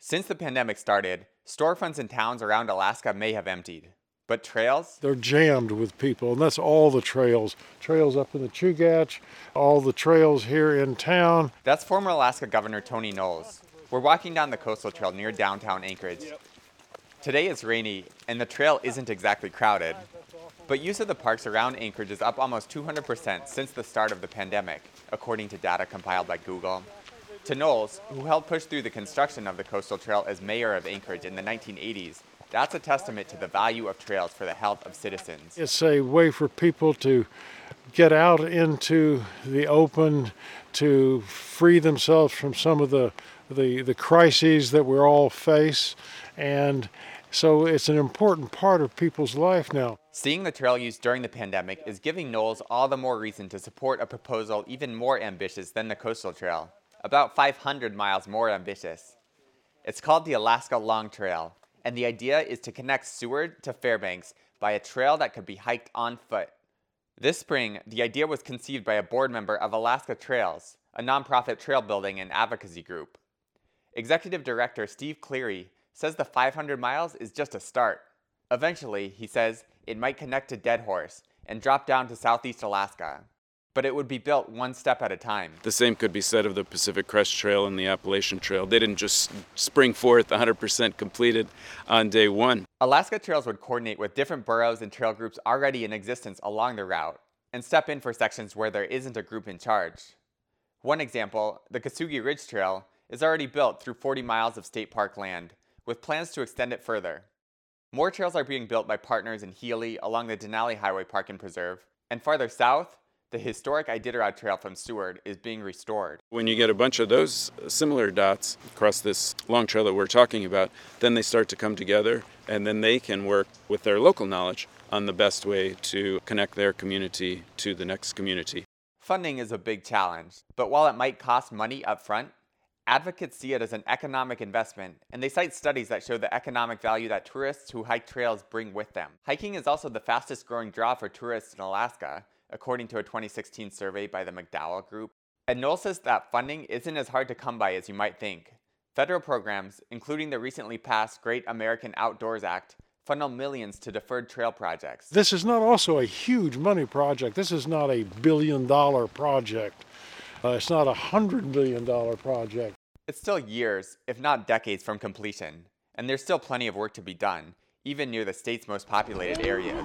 Since the pandemic started, storefronts in towns around Alaska may have emptied. But trails? They're jammed with people, and that's all the trails. Trails up in the Chugach, all the trails here in town. That's former Alaska Governor Tony Knowles. We're walking down the coastal trail near downtown Anchorage. Today it's rainy, and the trail isn't exactly crowded. But use of the parks around Anchorage is up almost 200% since the start of the pandemic, according to data compiled by Google. To Knowles, who helped push through the construction of the coastal trail as mayor of Anchorage in the 1980s, that's a testament to the value of trails for the health of citizens. It's a way for people to get out into the open, to free themselves from some of the crises that we all face. And so it's an important part of people's life now. Seeing the trail used during the pandemic is giving Knowles all the more reason to support a proposal even more ambitious than the coastal trail, about 500 miles more ambitious. It's called the Alaska Long Trail, and the idea is to connect Seward to Fairbanks by a trail that could be hiked on foot. This spring, the idea was conceived by a board member of Alaska Trails, a nonprofit trail building and advocacy group. Executive Director Steve Cleary says the 500 miles is just a start. Eventually, he says, it might connect to Deadhorse and drop down to southeast Alaska. But it would be built one step at a time. The same could be said of the Pacific Crest Trail and the Appalachian Trail. They didn't just spring forth 100% completed on day one. Alaska Trails would coordinate with different boroughs and trail groups already in existence along the route and step in for sections where there isn't a group in charge. One example, the Kasugi Ridge Trail, is already built through 40 miles of state park land, with plans to extend it further. More trails are being built by partners in Healy along the Denali Highway Park and Preserve, and farther south, the historic Iditarod Trail from Seward is being restored. When you get a bunch of those similar dots across this long trail that we're talking about, then they start to come together, and then they can work with their local knowledge on the best way to connect their community to the next community. Funding is a big challenge, but while it might cost money up front, advocates see it as an economic investment, and they cite studies that show the economic value that tourists who hike trails bring with them. Hiking is also the fastest growing draw for tourists in Alaska, according to a 2016 survey by the McDowell Group. And Knowles says that funding isn't as hard to come by as you might think. Federal programs, including the recently passed Great American Outdoors Act, funnel millions to deferred trail projects. This is not also a huge money project. This is not a $1 billion project. It's not a $100 million project. It's still years, if not decades, from completion, and there's still plenty of work to be done, even near the state's most populated areas.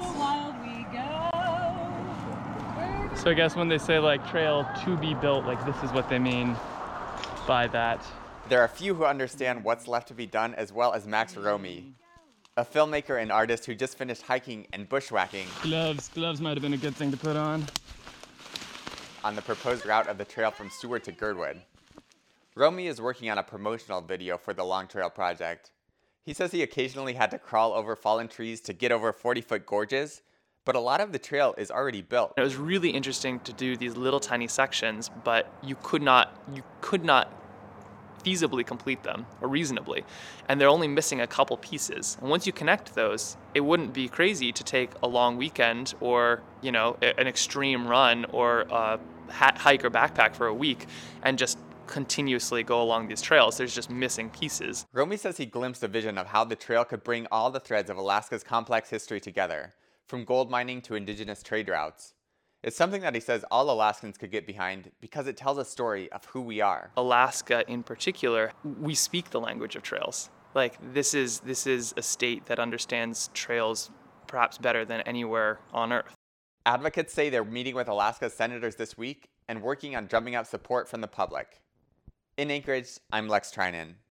So I guess when they say like trail to be built, like this is what they mean by that. There are few who understand what's left to be done, as well as Max Romy, a filmmaker and artist who just finished hiking and bushwhacking. Gloves might have been a good thing to put on the proposed route of the trail from Seward to Girdwood. Romy is working on a promotional video for the Long Trail project. He says he occasionally had to crawl over fallen trees to get over 40-foot gorges, but a lot of the trail is already built. It was really interesting to do these little tiny sections, but you could not feasibly complete them, or reasonably, and they're only missing a couple pieces. And once you connect those, it wouldn't be crazy to take a long weekend or, an extreme run or a hike or backpack for a week and just continuously go along these trails. There's just missing pieces. Romy says he glimpsed a vision of how the trail could bring all the threads of Alaska's complex history together, from gold mining to indigenous trade routes. It's something that he says all Alaskans could get behind because it tells a story of who we are. Alaska in particular, we speak the language of trails. Like this is a state that understands trails perhaps better than anywhere on Earth. Advocates say they're meeting with Alaska's senators this week and working on drumming up support from the public. In Anchorage, I'm Lex Trinan.